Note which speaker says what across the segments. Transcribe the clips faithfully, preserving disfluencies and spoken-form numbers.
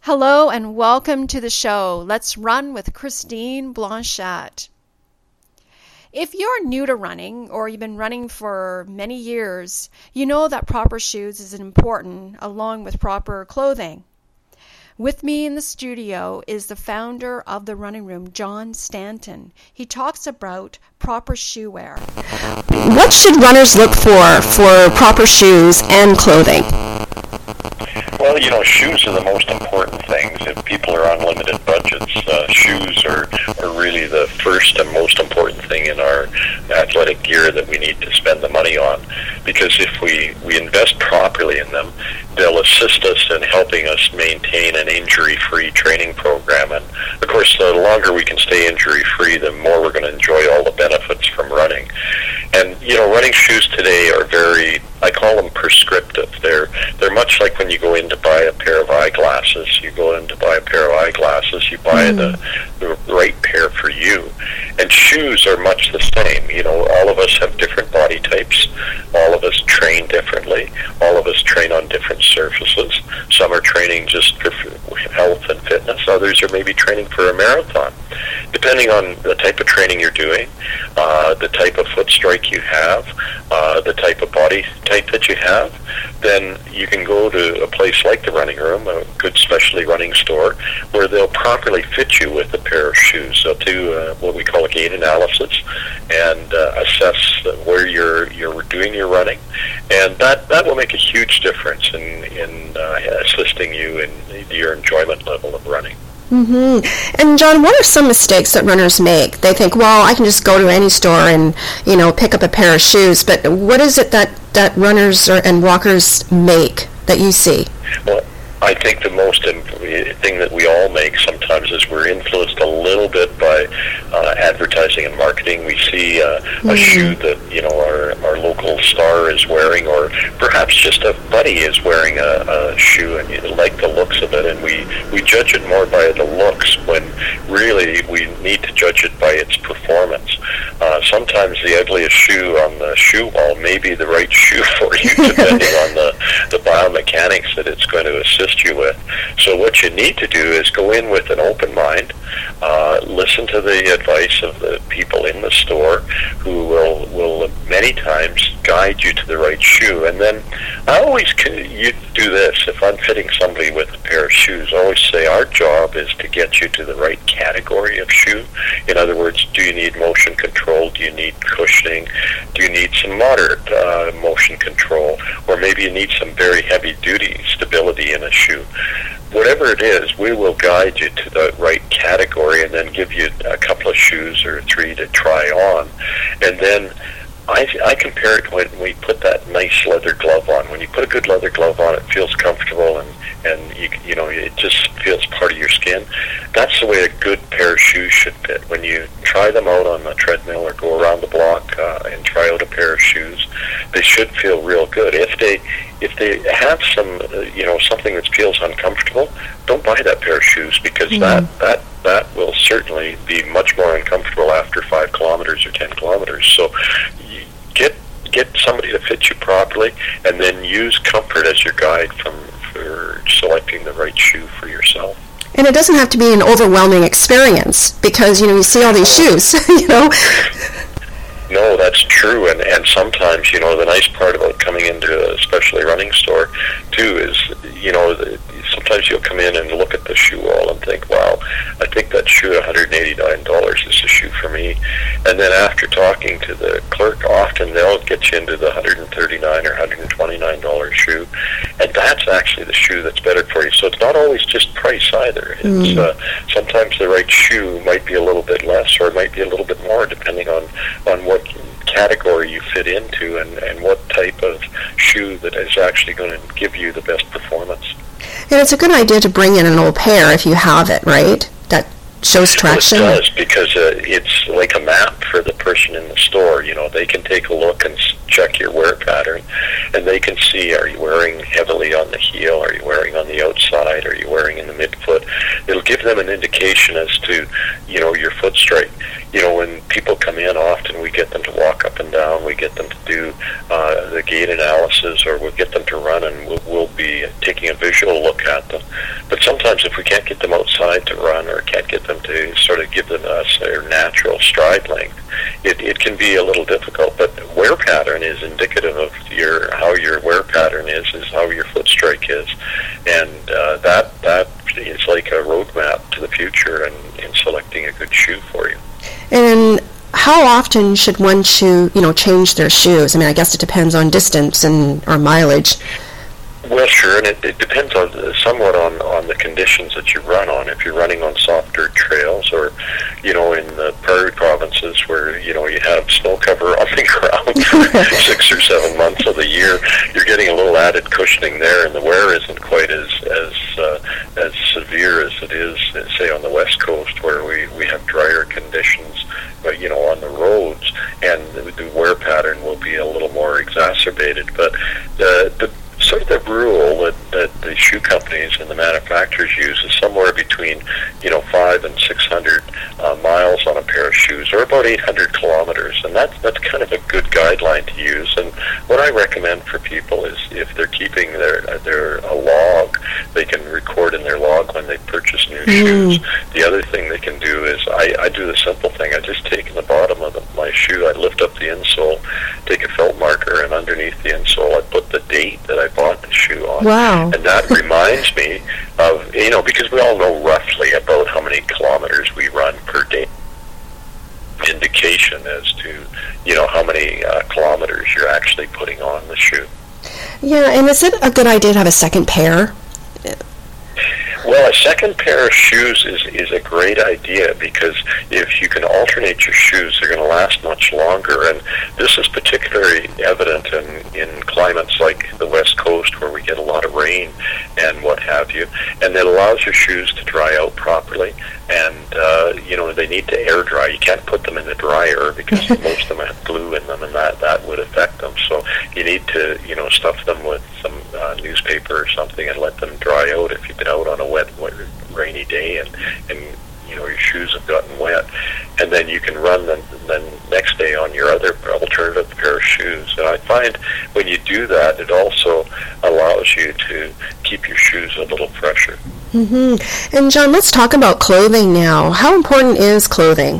Speaker 1: Hello and welcome to the show. Let's run with Christine Blanchette. If you're new to running or you've been running for many years, you know that proper shoes is important along with proper clothing. With me in the studio is the founder of the Running Room, John Stanton. He talks about proper shoe wear.
Speaker 2: What should runners look for for proper shoes and clothing?
Speaker 3: Well, you know, shoes are the most important things. If people are on limited budgets, uh, shoes are, are really the first and most important thing in our athletic gear that we need to spend the money on. Because if we, we invest properly in them, they'll assist us in helping us maintain an injury-free training program. And, of course, the longer we can stay injury-free, the more we're going to enjoy all the benefits from running. And, you know, running shoes today are very, I call them prescriptive. They're, they're much like when you go in to buy a pair of eyeglasses. You go in to buy a pair of eyeglasses, you buy mm. the, the right pair for you. And shoes are much the same. You know, all of us have different body types. All of us train differently. All of us train on different surfaces. Some are training just for health and fitness. Others are maybe training for a marathon. Depending on the type of training you're doing, uh, the type of foot strike you have, uh, the type of body type that you have, then you can go to a place like the Running Room, a good specialty running store, where they'll properly fit you with a pair of shoes. They'll do uh, what we call a gait analysis and uh, assess where you're you're doing your running, and that, that will make a huge difference in, in uh, assisting you in your enjoyment level of running.
Speaker 2: Mm-hmm. And John, what are some mistakes that runners make? They think, well, I can just go to any store and, you know, pick up a pair of shoes. But what is it that, that runners or, and walkers make that you see?
Speaker 3: Well, I think the most imp- thing that we all make sometimes is we're influenced a little bit by uh, advertising and marketing. We see uh, mm-hmm. a shoe that, you know, our, our local star is wearing, or perhaps just a buddy is wearing a, a shoe, and you like the looks of it, and we, we judge it more by the looks when really we need to judge it by its performance. Uh, sometimes the ugliest shoe on the shoe wall may be the right shoe for you, depending on the, the biomechanics that it's going to assist you with. So what you need to do is go in with an open mind, uh, listen to the advice of the people in the store who will, will many times guide you to the right shoe. And then I always can, you do this, if I'm fitting somebody with a pair of shoes, I always say our job is to get you to the right category of shoe. In other words, do you need motion control? Do you need cushioning? Do you need some moderate uh, motion control? Or maybe you need some very heavy duty stability in a shoe. Whatever it is, we will guide you to the right category and then give you a couple of shoes or three to try on. And then I, I compare it when we put that nice leather glove on. When you put a good leather glove on, it feels comfortable and, and you, you know, it just feels part of your skin. That's the way a good pair of shoes should fit. When you try them out on the treadmill or go around the block uh, and try out a pair of shoes, they should feel real good. If they if they have some, uh, you know, something that feels uncomfortable, don't buy that pair of shoes, because mm-hmm. that, that that will certainly be much more uncomfortable after five kilometers or ten kilometers. So get get somebody to fit you properly, and then use comfort as your guide from for selecting the right shoe for yourself.
Speaker 2: And it doesn't have to be an overwhelming experience, because, you know, you see all these shoes, you know.
Speaker 3: No, that's true, and, and sometimes, you know, the nice part about coming into a specialty running store, too, is, you know, the, sometimes you'll come in and look at the shoe wall and think, wow, I think that shoe, one hundred eighty-nine dollars is the shoe for me. And then after talking to the clerk, often they'll get you into the one hundred thirty-nine dollars or one hundred twenty-nine dollars shoe, and that's actually the shoe that's better for you. So it's not always just price either. It's mm. uh, sometimes the right shoe might be a little bit less, or it might be a little bit more, depending on, on what category you fit into and, and what type of shoe that is actually going to give you the best performance.
Speaker 2: And it's a good idea to bring in an old pair if you have it, right? That shows traction.
Speaker 3: Well, it does, because uh, it's like a map for the person in the store. You know, they can take a look and check your wear pattern, and they can see, are you wearing heavily on the heel? Are you wearing on the outside? Are you wearing in the midfoot? it'll give them an indication as to, you know, your foot strike. You know, when people come in, often we get them to walk up and down, we get them to do uh, the gait analysis, or we'll get them to run, and we'll, we'll be taking a visual look at them. But sometimes if we can't get them outside to run, or can't get them to sort of give them us their natural stride length, it, it can be a little difficult. But wear pattern is indicative of your how your wear pattern is, is how your foot strike is. And uh, that that is like a roadmap to the future and in selecting a good shoe for you.
Speaker 2: And how often should one shoe, you know, change their shoes? I mean, I guess it depends on distance and or mileage.
Speaker 3: Well, sure, and it, it depends on somewhat on, on the conditions that you run on. If you're running on soft dirt trails, or, you know, in the prairie provinces where, you know, you have snow cover on the ground for six or seven months of the year, you're getting a little added cushioning there, and the wear isn't quite as as uh, as severe as it is, say, on the West Coast, where we, we have drier conditions, but, you know, on the roads, and the, the wear pattern will be a little more exacerbated. But the the sort of the rule that, that the shoe companies and the manufacturers use is somewhere between, you know, five and six hundred uh, miles on a pair of shoes, or about eight hundred kilometers, and that's that's kind of a good guideline to use. And what I recommend for people is, if they're keeping their their a log, they can record in their log when they purchase new mm. shoes. The other thing they can do is, I, I do the simple thing. I just take in the bottom of the, my shoe, I lift up the insole, take a felt marker, and underneath the insole I put the date that I bought the shoe on.
Speaker 2: Wow.
Speaker 3: And that reminds me of, you know, because we all know roughly about how many kilometers we run per day. Indication as to, you know, how many uh, kilometers you're actually putting on the shoe.
Speaker 2: Yeah, and is it a good idea to have a second pair?
Speaker 3: Well, a second pair of shoes is, is a great idea, because if you can alternate your shoes, they're going to last much longer. And this is particularly evident in, in climates like the West Coast, where we get a lot of rain and what have you. And it allows your shoes to dry out properly. And, uh, you know, they need to air dry. You can't put them in the dryer, because most of them have glue in them, and that, that would affect them. So you need to, you know, stuff them with some uh, newspaper or something and let them dry out if you've been out on a wet, wet rainy day, and, and you know, your shoes have gotten wet. And then you can run them then next day on your other alternative pair of shoes. And I find when you do that, it also allows you to keep your shoes a little fresher.
Speaker 2: Mm-hmm. And John, let's talk about clothing now. How important is clothing?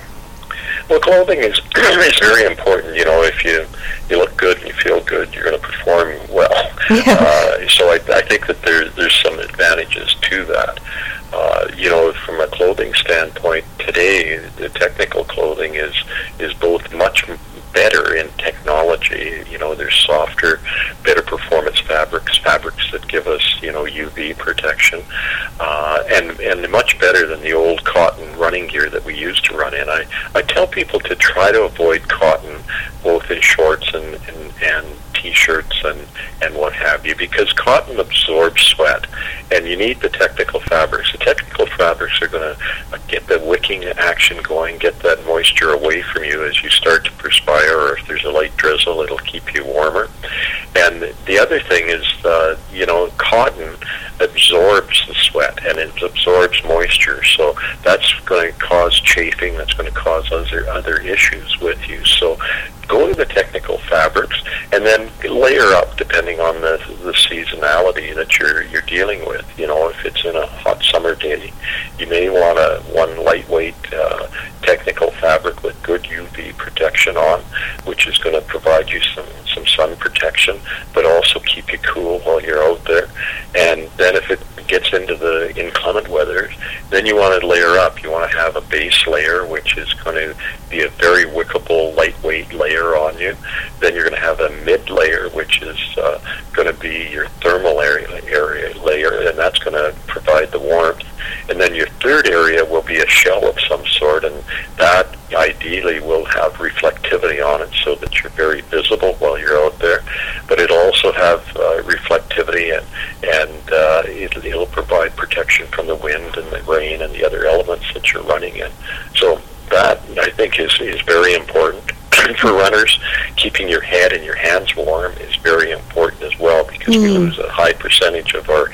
Speaker 3: Well, clothing is is very important. You know, if you you look good and you feel good, you're going to perform well. Yeah. Uh, so I, I think that there there's some advantages to that. Uh, you know, from a clothing standpoint, today the technical clothing is is both much better in technology. You know, there's softer, better performance fabrics, fabrics that give us, you know, U V protection, uh, and and much better than the old cotton running gear that we used to run in. I, I tell people to try to avoid cotton, both in shorts and, and, and T-shirts and, and what have you, because cotton absorbs sweat, and you need the technical fabrics. The technical fabrics are going to get the wicking action going, get that moisture away from you as you start to perspire, or if there's a light drizzle, it'll keep you warmer. And the other thing is, uh, you know, cotton absorbs the sweat, and it absorbs moisture, so that's going to cause chafing, that's going to cause other, other issues with you. So go to the technical fabrics, and then layer up depending on the, the seasonality that you're you're dealing with. You know, if it's in a hot summer day, you may want a one lightweight uh, technical fabric with good U V protection on, which is going to provide you some, some sun protection, but also keep you cool while you're out there. And then if it gets into the inclement weather, then you want to layer up. You want to have a base layer, which is going to be a very wickable, lightweight layer on you. Then you're going to have a mid layer, which is uh, going to be your thermal area, area layer, and that's going to provide the warmth. And then your third area will be a shell of some sort, and that ideally will have reflectivity on it so that you're very visible while you're out there. But it'll also have uh, reflectivity, and, and uh, it, it'll provide protection from the wind and the rain and the other elements that you're running in. So that, I think, is, is very important. For runners, keeping your head and your hands warm is very important as well, because mm. we lose a high percentage of our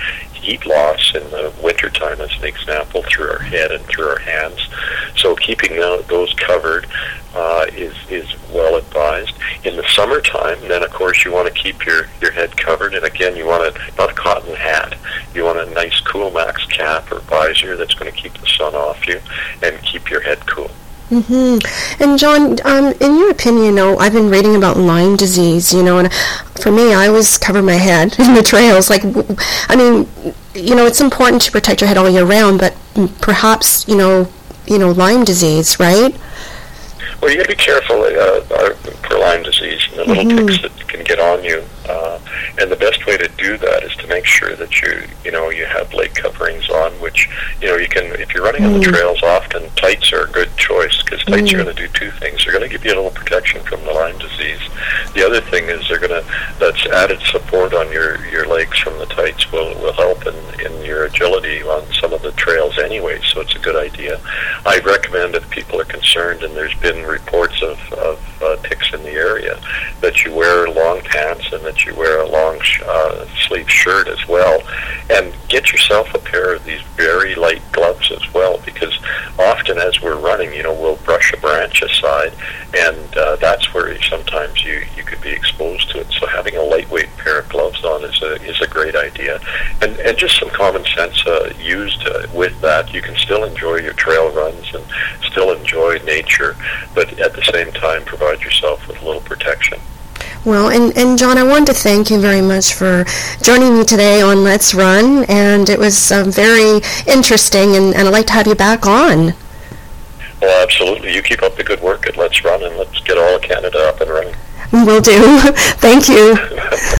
Speaker 3: heat loss in the wintertime, as an example, through our head and through our hands. So keeping those covered uh, is is well advised. In the summertime, then of course you want to keep your, your head covered, and again you want a, not a cotton hat. You want a nice Cool Max cap or visor that's going to keep the sun off you and keep your head cool.
Speaker 2: Mm-hmm. And John, um, in your opinion, you know, I've been reading about Lyme disease, you know, and for me, I always cover my head in the trails. Like, I mean, you know, it's important to protect your head all year round, but perhaps, you know, you know, Lyme disease, right?
Speaker 3: Well, you got to be careful uh, for Lyme disease and the little mm-hmm. ticks that can get on you. Uh, and the best way to do that is to make sure that you, you know, you have leg coverings on, which, you know, you can, if you're running mm. on the trails, often tights are a good choice, because tights mm. are going to do two things. They're going to give you a little protection from the Lyme disease. The other thing is they're going to, that's added support on your, your legs from the tights will, will help in, in your agility on some of the trails anyway, so it's a good idea. I recommend, if people are concerned, and there's been reports of, of uh, ticks in the area, that you wear long pants and that you wear a long sh- uh, sleeve shirt as well, and get yourself a pair of these very light gloves as well, because often as we're running, you know, we'll brush a branch aside, and uh, that's where you, sometimes you, you could be exposed to it. So having a lightweight pair of gloves on is a is a great idea, and and just some common sense uh, used uh, with that. You can still enjoy your trail runs and still enjoy nature, but at the same time provide yourself with a little protection.
Speaker 2: Well, and, and John, I wanted to thank you very much for joining me today on Let's Run, and it was um, very interesting, and, and I'd like to have you back on.
Speaker 3: Well, absolutely. You keep up the good work at Let's Run, and let's get all of Canada up and running.
Speaker 2: Will do. Thank you.